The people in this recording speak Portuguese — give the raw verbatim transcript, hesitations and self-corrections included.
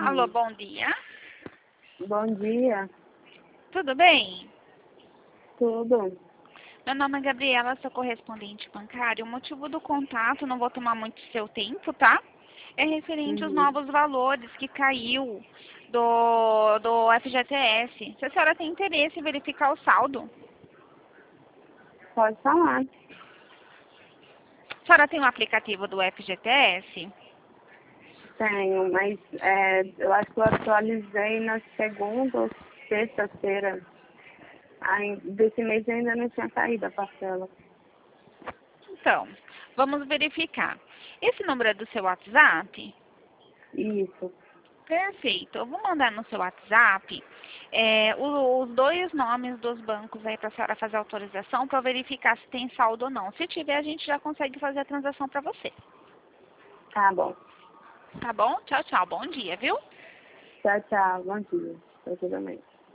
Alô, bom dia. Bom dia. Tudo bem? Tudo. Meu nome é Gabriela, sou correspondente bancário. O motivo do contato, não vou tomar muito seu tempo, tá? É referente aos Uhum. novos valores que caiu do, do F G T S. Se a senhora tem interesse em verificar o saldo, Pode falar. a senhora tem o aplicativo do F G T S? Tenho, mas é, eu acho que eu atualizei na segunda ou sexta-feira. Ai, desse mês ainda não tinha caído a parcela. Então, vamos verificar. Esse número é do seu WhatsApp? Isso. Perfeito. Eu vou mandar no seu WhatsApp é, o- os dois nomes dos bancos aí para a senhora fazer a autorização para verificar se tem saldo ou não. Se tiver, a gente já consegue fazer a transação para você. Tá bom. Tá bom? Tchau, tchau. Bom dia, viu? Tchau, tchau. Bom dia. Pra você também.